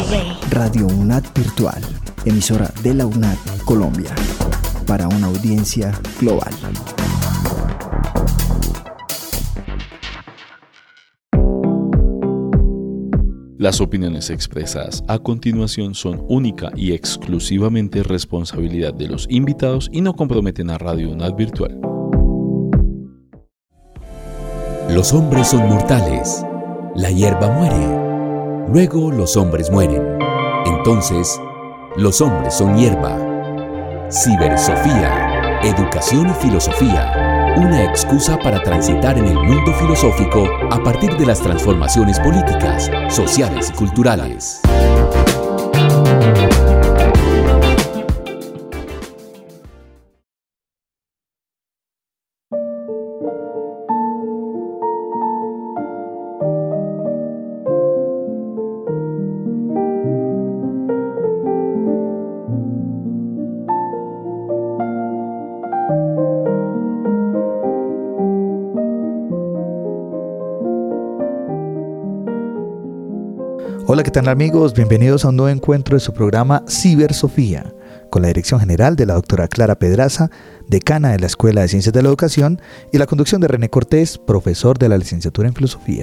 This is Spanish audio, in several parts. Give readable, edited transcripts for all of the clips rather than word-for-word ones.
Radio UNAD Virtual, emisora de la UNAD Colombia, para una audiencia global. Las opiniones expresadas a continuación son única y exclusivamente responsabilidad de los invitados y no comprometen a Radio UNAD Virtual. Los hombres son mortales. La hierba muere. Luego los hombres mueren. Entonces, los hombres son hierba. Cibersofía, educación y filosofía. Una excusa para transitar en el mundo filosófico a partir de las transformaciones políticas, sociales y culturales. Hola, ¿qué tal amigos? Bienvenidos a un nuevo encuentro de su programa Cibersofía, con la dirección general de la doctora Clara Pedraza, decana de la Escuela de Ciencias de la Educación, y la conducción de René Cortés, profesor de la licenciatura en Filosofía.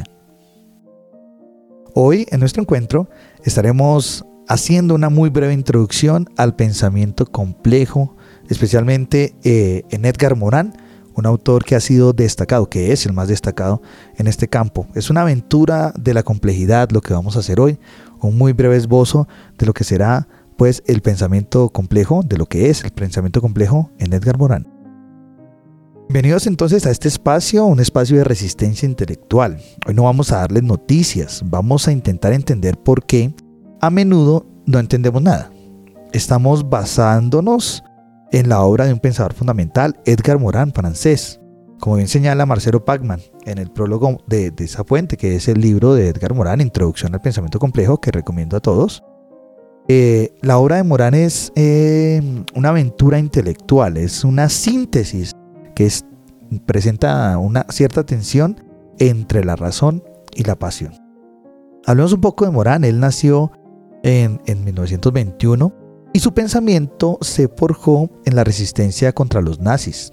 Hoy, en nuestro encuentro, estaremos haciendo una muy breve introducción al pensamiento complejo, especialmente en Edgar Morin, un autor que ha sido destacado, que es el más destacado en este campo. Es una aventura de la complejidad lo que vamos a hacer hoy, un muy breve esbozo de lo que será pues el pensamiento complejo, de lo que es el pensamiento complejo en Edgar Morin. Bienvenidos entonces a este espacio, un espacio de resistencia intelectual. Hoy no vamos a darles noticias, vamos a intentar entender por qué a menudo no entendemos nada. Estamos basándonos en la obra de un pensador fundamental, Edgar Morin, francés. Como bien señala Marcelo Pachmann en el prólogo de esa fuente, que es el libro de Edgar Morin, Introducción al Pensamiento Complejo, que recomiendo a todos. La obra de Morin es una aventura intelectual, es una síntesis que presenta una cierta tensión entre la razón y la pasión. Hablemos un poco de Morin. Él nació en 1921 y su pensamiento se forjó en la resistencia contra los nazis.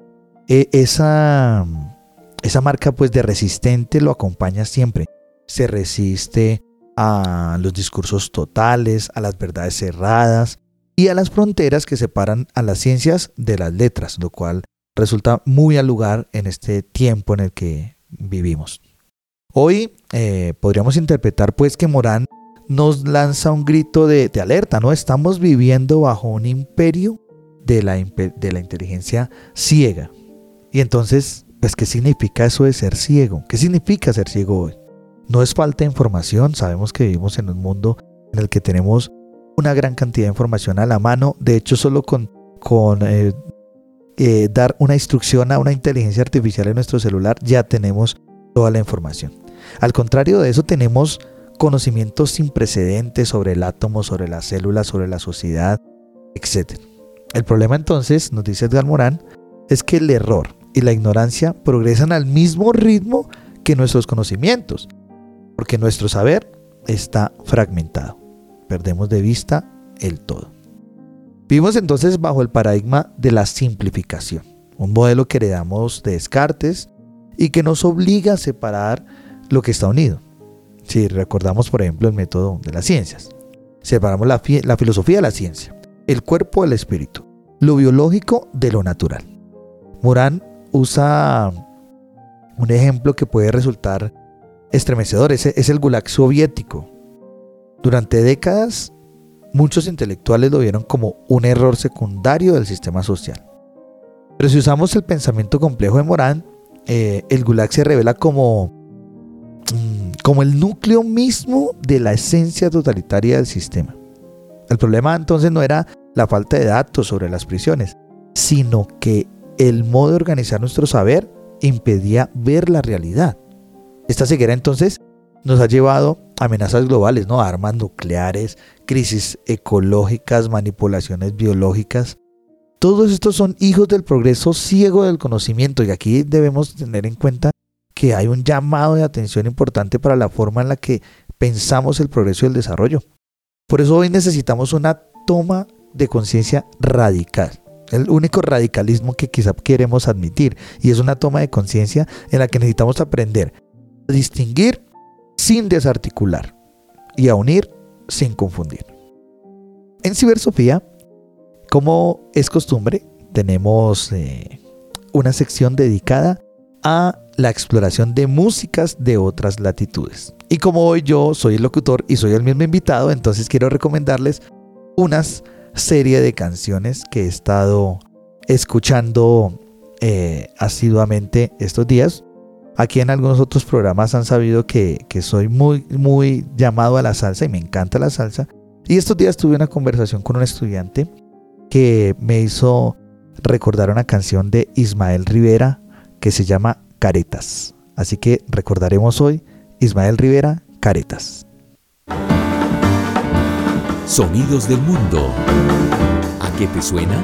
Esa marca pues de resistente lo acompaña siempre. Se resiste a los discursos totales, a las verdades cerradas y a las fronteras que separan a las ciencias de las letras, lo cual resulta muy al lugar en este tiempo en el que vivimos. Hoy podríamos interpretar pues que Morin nos lanza un grito de alerta, ¿no? Estamos viviendo bajo un imperio de la inteligencia ciega. Y entonces, pues, ¿qué significa eso de ser ciego? ¿Qué significa ser ciego hoy? No es falta de información, sabemos que vivimos en un mundo en el que tenemos una gran cantidad de información a la mano. De hecho, solo con dar una instrucción a una inteligencia artificial en nuestro celular, ya tenemos toda la información. Al contrario de eso, tenemos conocimientos sin precedentes sobre el átomo, sobre las células, sobre la sociedad, etc. El problema entonces, nos dice Edgar Morin, es que el error y la ignorancia progresan al mismo ritmo que nuestros conocimientos, porque nuestro saber está fragmentado. Perdemos de vista el todo. Vivimos entonces bajo el paradigma de la simplificación, un modelo que heredamos de Descartes y que nos obliga a separar lo que está unido. Si recordamos, por ejemplo, el método de las ciencias, separamos la filosofía de la ciencia, el cuerpo del espíritu, lo biológico de lo natural. Morin usa un ejemplo que puede resultar estremecedor, es el Gulag soviético. Durante décadas, muchos intelectuales lo vieron como un error secundario del sistema social. Pero si usamos el pensamiento complejo de Morin, el Gulag se revela como el núcleo mismo de la esencia totalitaria del sistema. El problema entonces no era la falta de datos sobre las prisiones, sino que el modo de organizar nuestro saber impedía ver la realidad. Esta ceguera entonces nos ha llevado a amenazas globales, ¿no? Armas nucleares, crisis ecológicas, manipulaciones biológicas. Todos estos son hijos del progreso ciego del conocimiento, y aquí debemos tener en cuenta que hay un llamado de atención importante para la forma en la que pensamos el progreso y el desarrollo. Por eso hoy necesitamos una toma de conciencia radical. El único radicalismo que quizá queremos admitir, y es una toma de conciencia en la que necesitamos aprender a distinguir sin desarticular y a unir sin confundir. En Cibersofía, como es costumbre, tenemos una sección dedicada a la exploración de músicas de otras latitudes. Y como hoy yo soy el locutor y soy el mismo invitado, entonces quiero recomendarles unas serie de canciones que he estado escuchando asiduamente estos días. Aquí en algunos otros programas han sabido que soy muy llamado a la salsa y me encanta la salsa. Y estos días tuve una conversación con un estudiante que me hizo recordar una canción de Ismael Rivera que se llama Caretas. Así que recordaremos hoy Ismael Rivera, Caretas. Sonidos del mundo. ¿A qué te suena?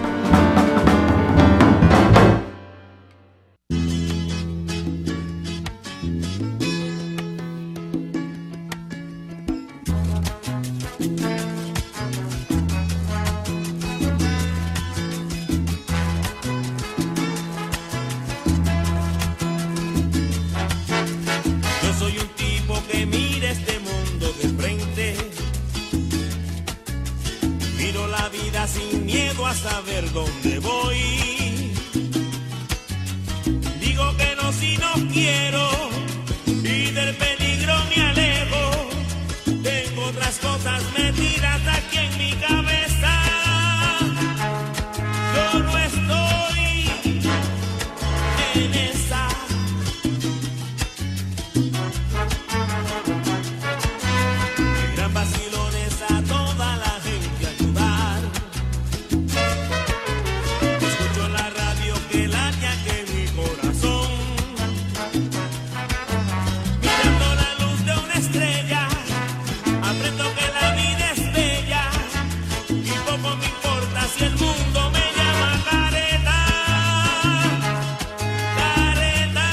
Yo soy un tipo que mira este mundo de frente. Miro la vida sin miedo a saber dónde voy. Digo que no si no quiero y del peligro me alejo. Tengo otras cosas metidas aquí en mi cabeza. Yo no estoy en esa. Mi gran vacilón es a toda la gente ayudar. Escucho en la radio que late aquí en mi corazón. Mirando la luz de una estrella, aprendo que la vida es bella. Y poco me importa si el mundo me llama careta. Careta,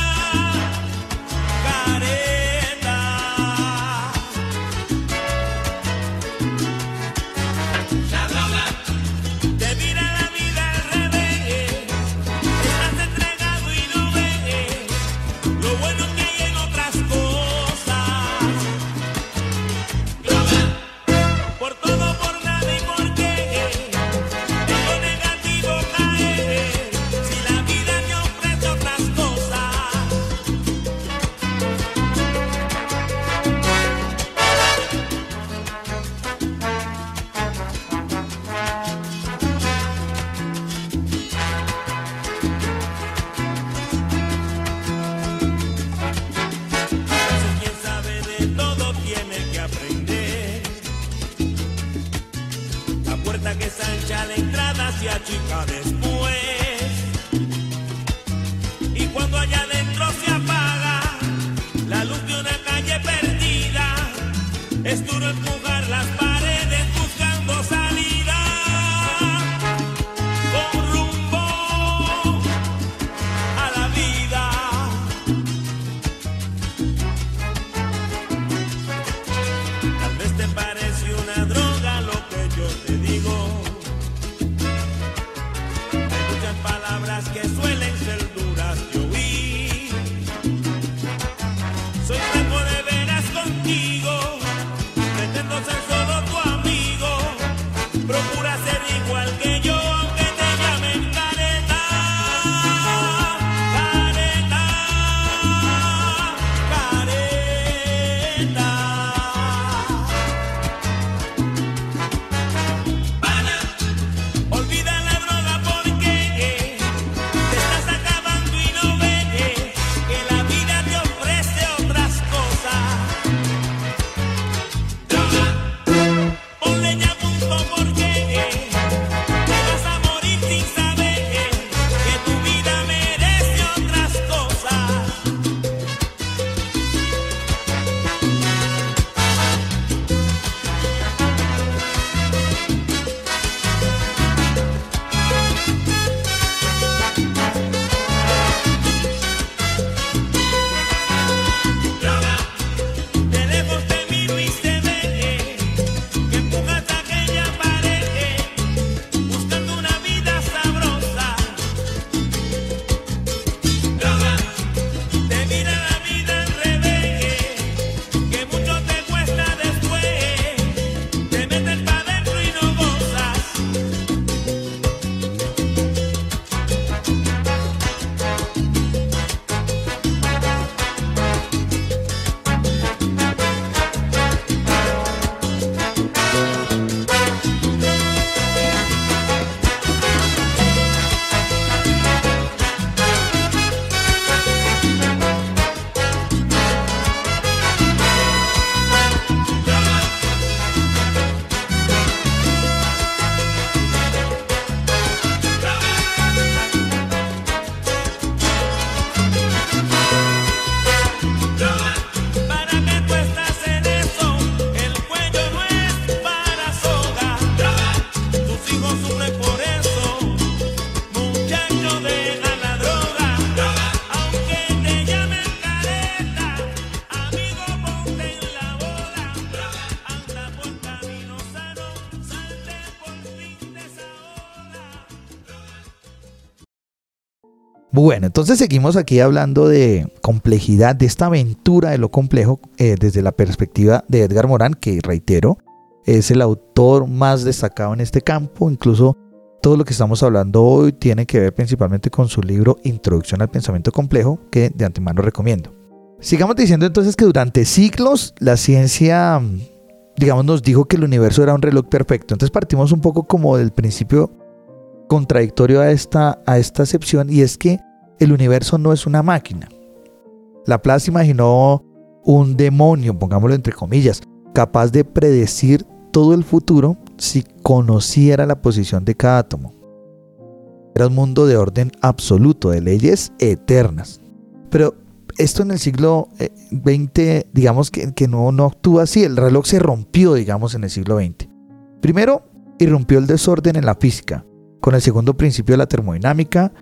careta. Te mira la vida al revés, estás entregado y no ves lo bueno que hay en otras cosas. Por todo, por nada y por qué, en lo negativo caer, si la vida te ofrece otras cosas. Quien sabe de todo tiene que aprender. La puerta que se ancha, la entrada se achica después. Y cuando allá adentro se apaga la luz de una calle perdida, es duro empujar las paredes buscando salida. Con rumbo a la vida. Tal vez te parece una droga lo que yo te digo. Hay muchas palabras que suelen ser duras de oír. Soy franco de veras contigo, pretendo ser solo Bueno, entonces seguimos aquí hablando de complejidad, de esta aventura de lo complejo, desde la perspectiva de Edgar Morin, que reitero, es el autor más destacado en este campo. Incluso todo lo que estamos hablando hoy tiene que ver principalmente con su libro Introducción al Pensamiento Complejo, que de antemano recomiendo. Sigamos diciendo entonces que durante siglos la ciencia, nos dijo que el universo era un reloj perfecto. Entonces partimos un poco como del principio contradictorio a esta acepción, y es que el universo no es una máquina. Laplace imaginó un demonio, pongámoslo entre comillas, capaz de predecir todo el futuro si conociera la posición de cada átomo. Era un mundo de orden absoluto, de leyes eternas. Pero esto en el siglo XX, digamos que no actúa así. El reloj se rompió, en el siglo XX. Primero, irrumpió el desorden en la física. Con el segundo principio de la termodinámica,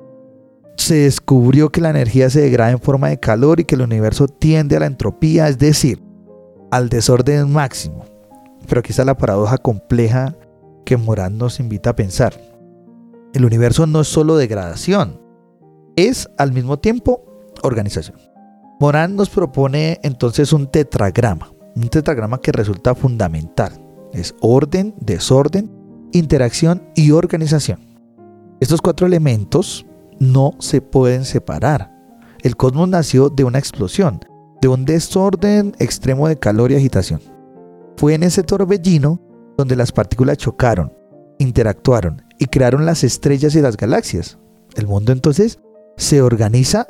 se descubrió que la energía se degrada en forma de calor y que el universo tiende a la entropía, es decir, al desorden máximo. Pero aquí está la paradoja compleja que Morin nos invita a pensar. El universo no es solo degradación, es al mismo tiempo organización. Morin nos propone entonces un tetragrama que resulta fundamental. Es orden, desorden, interacción y organización. Estos 4 elementos no se pueden separar. El cosmos nació de una explosión, de un desorden extremo de calor y agitación. Fue en ese torbellino donde las partículas chocaron, interactuaron y crearon las estrellas y las galaxias. El mundo entonces se organiza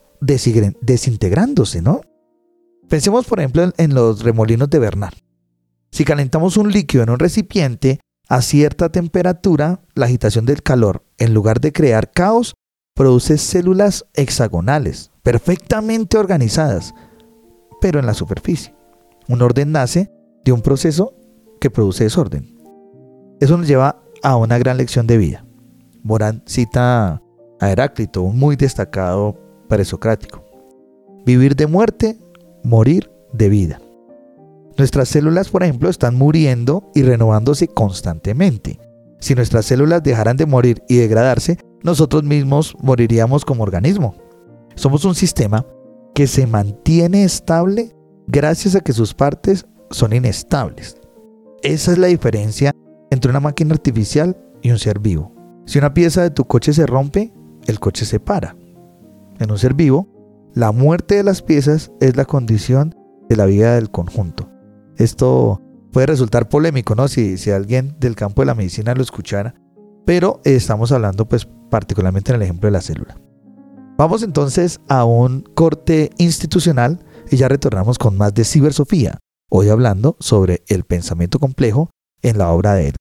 desintegrándose, ¿no? Pensemos por ejemplo en los remolinos de Bernard. Si calentamos un líquido en un recipiente a cierta temperatura, la agitación del calor, en lugar de crear caos, produce células hexagonales, perfectamente organizadas, pero en la superficie. Un orden nace de un proceso que produce desorden. Eso nos lleva a una gran lección de vida. Morin cita a Heráclito, un muy destacado presocrático. Vivir de muerte, morir de vida. Nuestras células, por ejemplo, están muriendo y renovándose constantemente. Si nuestras células dejaran de morir y degradarse, nosotros mismos moriríamos como organismo. Somos un sistema que se mantiene estable gracias a que sus partes son inestables. Esa es la diferencia entre una máquina artificial y un ser vivo. Si una pieza de tu coche se rompe, el coche se para. En un ser vivo, la muerte de las piezas es la condición de la vida del conjunto. Esto puede resultar polémico, ¿no? Si alguien del campo de la medicina lo escuchara, pero estamos hablando pues particularmente en el ejemplo de la célula. Vamos entonces a un corte institucional y ya retornamos con más de Cibersofía, hoy hablando sobre el pensamiento complejo en la obra de él.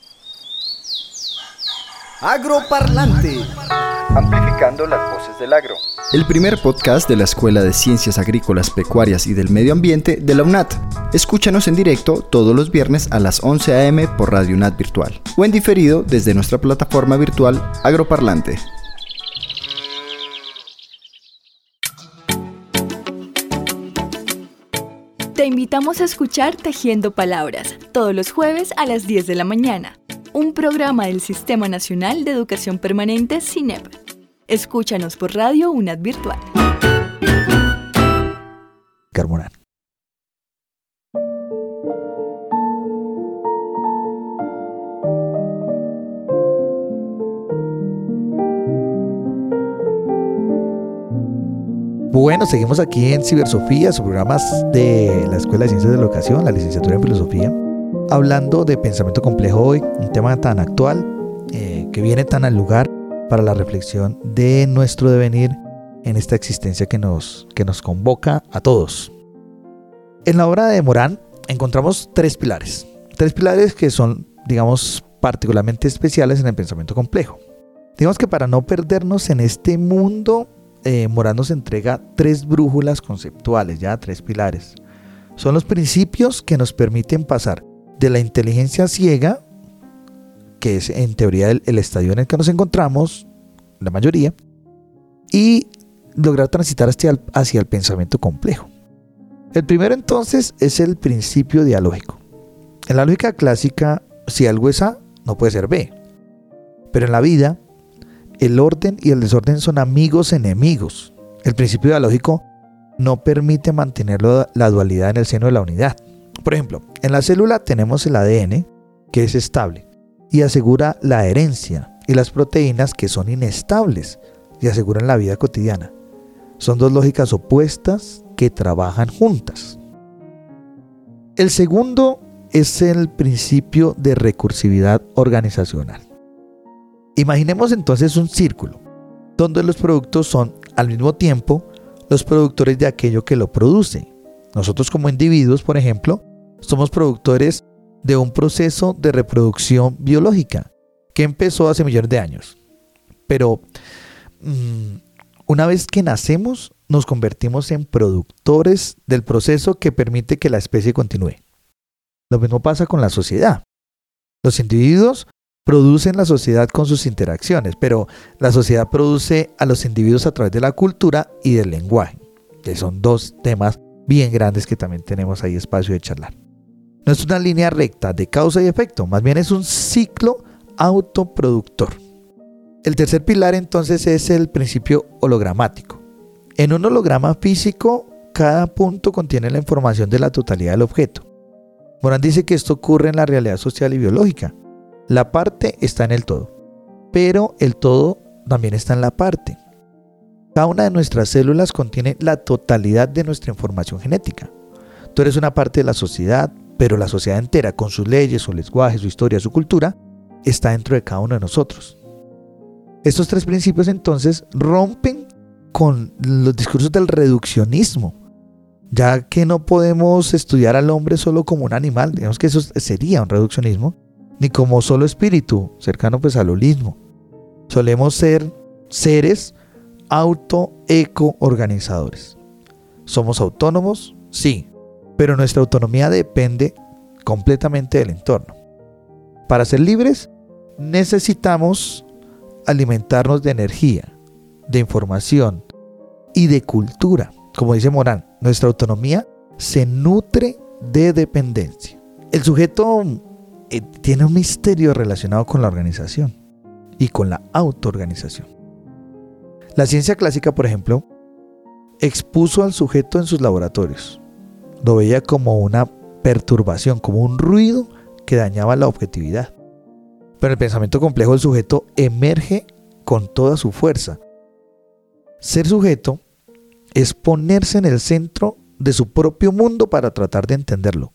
Agroparlante. Amplificando las voces del agro. El primer podcast de la Escuela de Ciencias Agrícolas, Pecuarias y del Medio Ambiente de la UNAT. Escúchanos en directo todos los viernes a las 11 a.m. por Radio UNAT Virtual o en diferido desde nuestra plataforma virtual Agroparlante. Te invitamos a escuchar Tejiendo Palabras todos los jueves a las 10 de la mañana. Un programa del Sistema Nacional de Educación Permanente SINEP. Escúchanos por Radio UNAT Virtual. Carmona. Bueno, seguimos aquí en Cibersofía, su programa de la Escuela de Ciencias de la Educación, la licenciatura en Filosofía, hablando de pensamiento complejo hoy, un tema tan actual, que viene tan al lugar para la reflexión de nuestro devenir en esta existencia que nos convoca a todos. En la obra de Morin encontramos tres pilares que son, digamos, particularmente especiales en el pensamiento complejo. Digamos que para no perdernos en este mundo, Morin nos entrega tres brújulas conceptuales, ya tres pilares. Son los principios que nos permiten pasar de la inteligencia ciega, que es en teoría el estadio en el que nos encontramos, la mayoría, y lograr transitar hacia el pensamiento complejo. El primero entonces es el principio dialógico. En la lógica clásica, si algo es A, no puede ser B. Pero en la vida, el orden y el desorden son amigos enemigos. El principio dialógico no permite mantener la dualidad en el seno de la unidad. Por ejemplo, en la célula tenemos el ADN, que es estable y asegura la herencia, y las proteínas, que son inestables y aseguran la vida cotidiana. Son dos lógicas opuestas que trabajan juntas. El segundo es el principio de recursividad organizacional. Imaginemos entonces un círculo, donde los productos son al mismo tiempo los productores de aquello que lo produce. Nosotros como individuos, por ejemplo, somos productores de un proceso de reproducción biológica que empezó hace millones de años. Pero una vez que nacemos, nos convertimos en productores del proceso que permite que la especie continúe. Lo mismo pasa con la sociedad. Los individuos producen la sociedad con sus interacciones, pero la sociedad produce a los individuos a través de la cultura y del lenguaje, que son dos temas bien grandes que también tenemos ahí espacio de charlar. No es una línea recta de causa y efecto, más bien es un ciclo autoproductor. El tercer pilar entonces es el principio hologramático. En un holograma físico, cada punto contiene la información de la totalidad del objeto. Morán dice que esto ocurre en la realidad social y biológica. La parte está en el todo, pero el todo también está en la parte. Cada una de nuestras células contiene la totalidad de nuestra información genética. Tú eres una parte de la sociedad, pero la sociedad entera, con sus leyes, su lenguaje, su historia, su cultura, está dentro de cada uno de nosotros. Estos tres principios entonces rompen con los discursos del reduccionismo, ya que no podemos estudiar al hombre solo como un animal, digamos que eso sería un reduccionismo, ni como solo espíritu, cercano pues al holismo. Solemos ser seres auto-eco-organizadores. ¿Somos autónomos? Sí, pero nuestra autonomía depende completamente del entorno. Para ser libres, necesitamos alimentarnos de energía, de información y de cultura. Como dice Morán, nuestra autonomía se nutre de dependencia. El sujeto tiene un misterio relacionado con la organización y con la autoorganización. La ciencia clásica, por ejemplo, expuso al sujeto en sus laboratorios. Lo veía como una perturbación, como un ruido que dañaba la objetividad. Pero el pensamiento complejo del sujeto emerge con toda su fuerza. Ser sujeto es ponerse en el centro de su propio mundo para tratar de entenderlo.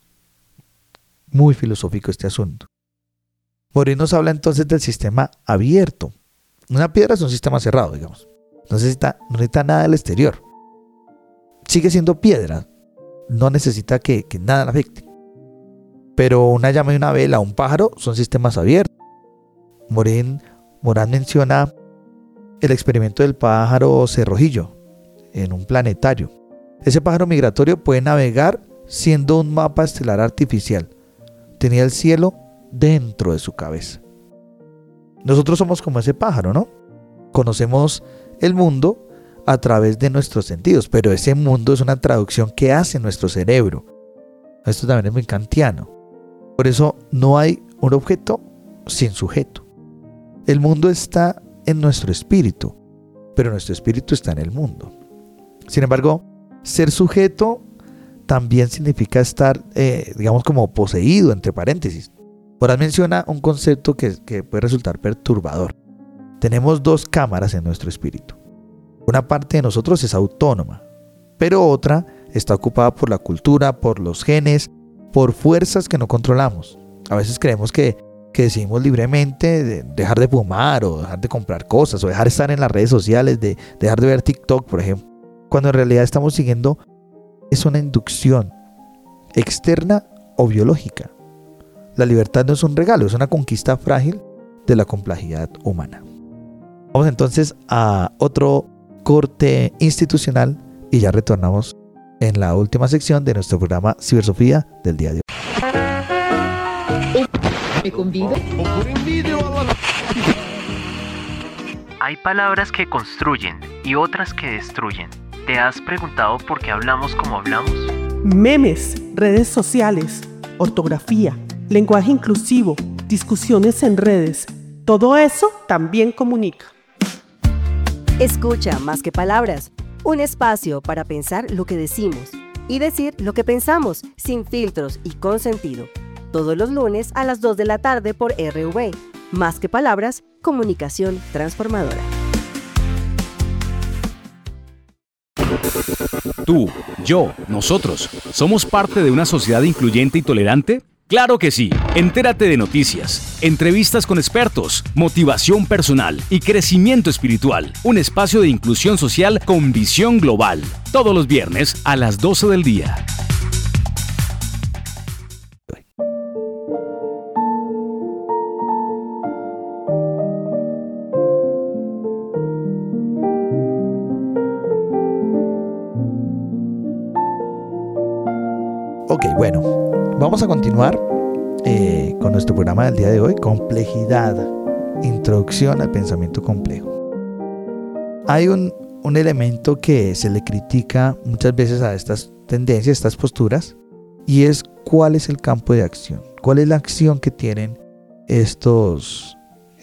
Muy filosófico este asunto. Morin nos habla entonces del sistema abierto. Una piedra es un sistema cerrado, digamos. No necesita nada del exterior. Sigue siendo piedra. No necesita que nada la afecte. Pero una llama y una vela, un pájaro, son sistemas abiertos. Morán menciona el experimento del pájaro cerrojillo en un planetario. Ese pájaro migratorio puede navegar siendo un mapa estelar artificial. Tenía el cielo dentro de su cabeza. Nosotros somos como ese pájaro, ¿no? Conocemos el mundo a través de nuestros sentidos, pero ese mundo es una traducción que hace nuestro cerebro. Esto también es muy kantiano. Por eso no hay un objeto sin sujeto. El mundo está en nuestro espíritu, pero nuestro espíritu está en el mundo. Sin embargo, ser sujeto también significa estar, digamos, como poseído, entre paréntesis. Morán menciona un concepto que puede resultar perturbador. Tenemos dos cámaras en nuestro espíritu. Una parte de nosotros es autónoma, pero otra está ocupada por la cultura, por los genes, por fuerzas que no controlamos. A veces creemos que decidimos libremente dejar de fumar o dejar de comprar cosas o dejar de estar en las redes sociales, de dejar de ver TikTok, por ejemplo, cuando en realidad estamos siguiendo es una inducción externa o biológica. La libertad no es un regalo, es una conquista frágil de la complejidad humana. Vamos entonces a otro corte institucional y ya retornamos en la última sección de nuestro programa Cibersofía del día de hoy. ¿Me convido? Hay palabras que construyen y otras que destruyen. ¿Te has preguntado por qué hablamos como hablamos? Memes, redes sociales, ortografía, lenguaje inclusivo, discusiones en redes. Todo eso también comunica. Escucha más que palabras, un espacio para pensar lo que decimos y decir lo que pensamos, sin filtros y con sentido. Todos los lunes a las 2 de la tarde por RV. Más que palabras, comunicación transformadora. Tú, yo, nosotros, ¿somos parte de una sociedad incluyente y tolerante? ¡Claro que sí! Entérate de noticias, entrevistas con expertos, motivación personal y crecimiento espiritual. Un espacio de inclusión social con visión global. Todos los viernes a las 12 del día. Ok, bueno, vamos a continuar con nuestro programa del día de hoy, complejidad, introducción al pensamiento complejo. Hay un elemento que se le critica muchas veces a estas tendencias, estas posturas, y es cuál es el campo de acción, cuál es la acción que tienen estas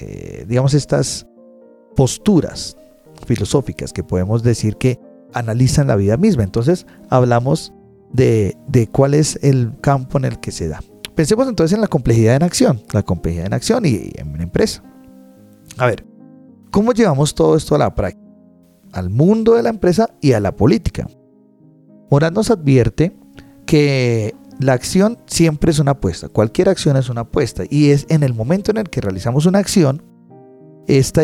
posturas filosóficas que podemos decir que analizan la vida misma. Entonces hablamos de cuál es el campo en el que se da. Pensemos entonces en la complejidad en acción y en una empresa. A ver, ¿cómo llevamos todo esto a la práctica? Al mundo de la empresa y a la política. Morán nos advierte que la acción siempre es una apuesta, cualquier acción es una apuesta, y es en el momento en el que realizamos una acción, esta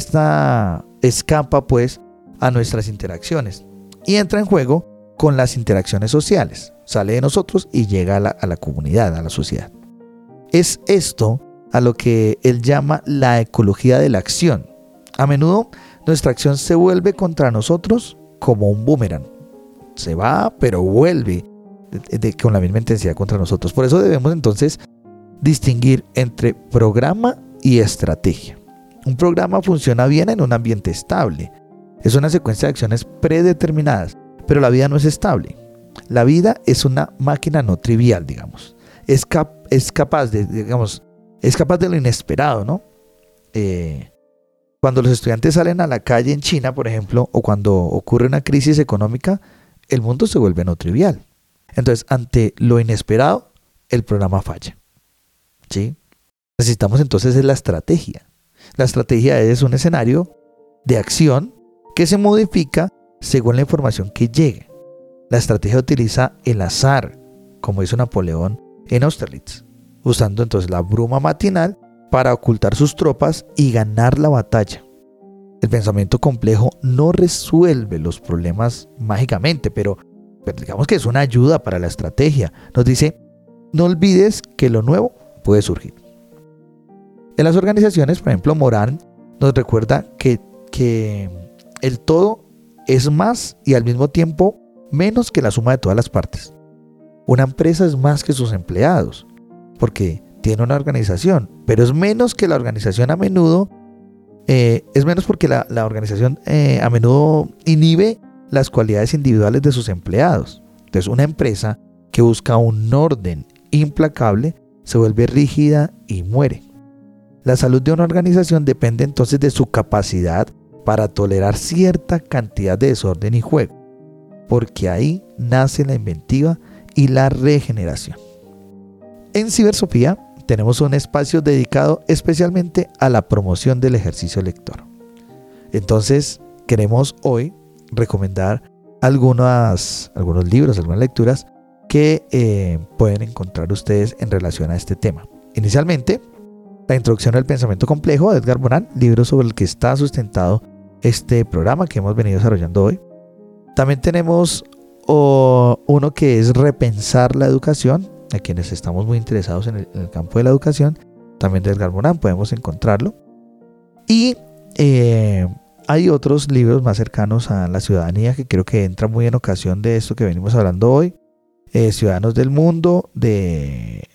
escapa pues a nuestras interacciones y entra en juego con las interacciones sociales, sale de nosotros y llega a la comunidad, a la sociedad. Es esto a lo que él llama la ecología de la acción. A menudo nuestra acción se vuelve contra nosotros como un boomerang. Se va, pero vuelve con la misma intensidad contra nosotros. Por eso debemos entonces distinguir entre programa y estrategia. Un programa funciona bien en un ambiente estable. Es una secuencia de acciones predeterminadas. Pero la vida no es estable. La vida es una máquina no trivial, digamos. Es capaz de lo inesperado, ¿no? Cuando los estudiantes salen a la calle en China, por ejemplo, o cuando ocurre una crisis económica, el mundo se vuelve no trivial. Entonces, ante lo inesperado, el programa falla. ¿Sí? Necesitamos entonces la estrategia. La estrategia es un escenario de acción que se modifica según la información que llegue. La estrategia utiliza el azar, como hizo Napoleón en Austerlitz, usando entonces la bruma matinal para ocultar sus tropas y ganar la batalla. El pensamiento complejo no resuelve los problemas mágicamente, pero digamos que es una ayuda para la estrategia. Nos dice, no olvides que lo nuevo puede surgir. En las organizaciones, por ejemplo, Morán nos recuerda que el todo es más y al mismo tiempo menos que la suma de todas las partes. Una empresa es más que sus empleados, porque tiene una organización, pero es menos que la organización a menudo, es menos porque la organización a menudo inhibe las cualidades individuales de sus empleados. Entonces, una empresa que busca un orden implacable se vuelve rígida y muere. La salud de una organización depende entonces de su capacidad para tolerar cierta cantidad de desorden y juego, porque ahí nace la inventiva y la regeneración. En Cibersofía tenemos un espacio dedicado especialmente a la promoción del ejercicio lector. Entonces queremos hoy recomendar algunos libros, algunas lecturas que pueden encontrar ustedes en relación a este tema. Inicialmente, La introducción al pensamiento complejo de Edgar Morán, libro sobre el que está sustentado este programa que hemos venido desarrollando hoy. También tenemos uno que es Repensar la educación, a quienes estamos muy interesados en el campo de la educación, también de Edgar Morán, podemos encontrarlo. Y hay otros libros más cercanos a la ciudadanía que creo que entran muy en ocasión de esto que venimos hablando hoy. Ciudadanos del Mundo, de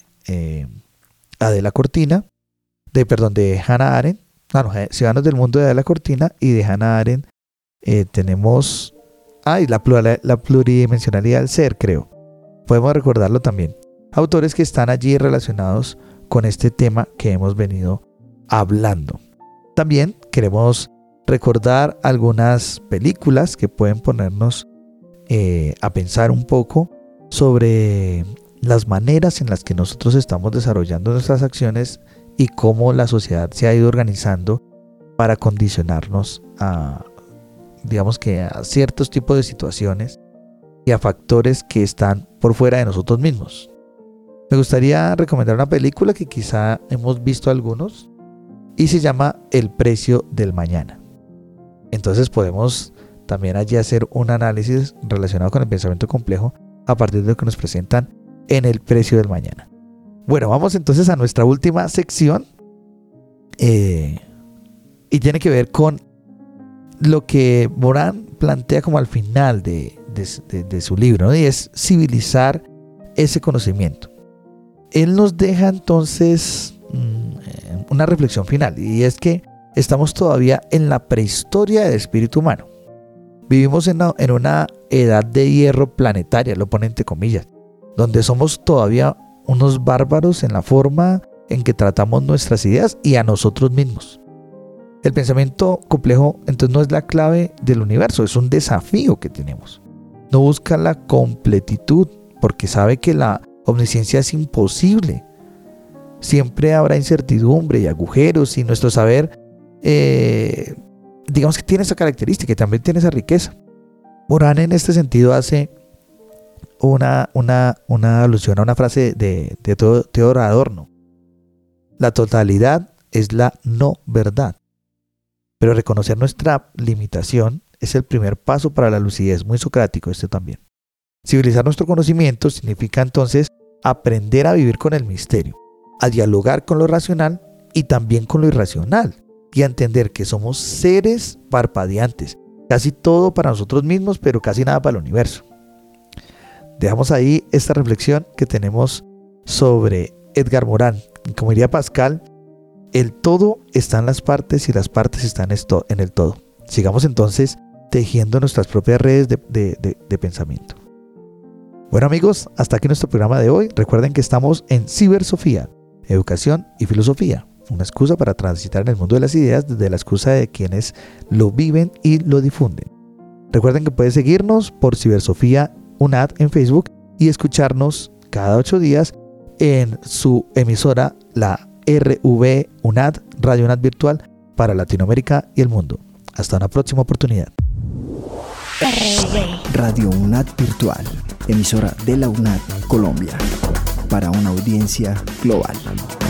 Adela Cortina, de Hannah Arendt. Ciudadanos del Mundo de Adela Cortina, y de Hannah Arendt tenemos la pluridimensionalidad del ser, creo. Podemos recordarlo también. Autores que están allí relacionados con este tema que hemos venido hablando. También queremos recordar algunas películas que pueden ponernos a pensar un poco sobre las maneras en las que nosotros estamos desarrollando nuestras acciones y cómo la sociedad se ha ido organizando para condicionarnos a, digamos que a ciertos tipos de situaciones y a factores que están por fuera de nosotros mismos. Me gustaría recomendar una película que quizá hemos visto algunos y se llama El precio del mañana. Entonces podemos también allí hacer un análisis relacionado con el pensamiento complejo a partir de lo que nos presentan en El precio del mañana. Bueno, vamos entonces a nuestra última sección y tiene que ver con lo que Morán plantea como al final de su libro, ¿no? Y es civilizar ese conocimiento. Él nos deja entonces una reflexión final, y es que estamos todavía en la prehistoria del espíritu humano. Vivimos en una edad de hierro planetaria, lo pone entre comillas, donde somos todavía unos bárbaros en la forma en que tratamos nuestras ideas y a nosotros mismos. El pensamiento complejo entonces no es la clave del universo, es un desafío que tenemos. No busca la completitud porque sabe que la omnisciencia es imposible. Siempre habrá incertidumbre y agujeros, y nuestro saber digamos que tiene esa característica y también tiene esa riqueza. Morán en este sentido hace una alusión a una frase de Theodor Adorno. La totalidad es la no verdad. Pero reconocer nuestra limitación es el primer paso para la lucidez, muy socrático este también. Civilizar nuestro conocimiento significa entonces aprender a vivir con el misterio, a dialogar con lo racional y también con lo irracional, y a entender que somos seres parpadeantes, casi todo para nosotros mismos, pero casi nada para el universo. Dejamos ahí esta reflexión que tenemos sobre Edgar Morán. Y como diría Pascal, el todo está en las partes y las partes están en el todo. Sigamos entonces tejiendo nuestras propias redes de pensamiento. Bueno amigos, hasta aquí nuestro programa de hoy. Recuerden que estamos en Cibersofía, Educación y Filosofía. Una excusa para transitar en el mundo de las ideas desde la excusa de quienes lo viven y lo difunden. Recuerden que pueden seguirnos por Cibersofía UNAD en Facebook y escucharnos cada 8 días en su emisora, la RV UNAD, Radio UNAD Virtual para Latinoamérica y el mundo. Hasta una próxima oportunidad. Radio UNAD Virtual, emisora de la UNAD Colombia, para una audiencia global.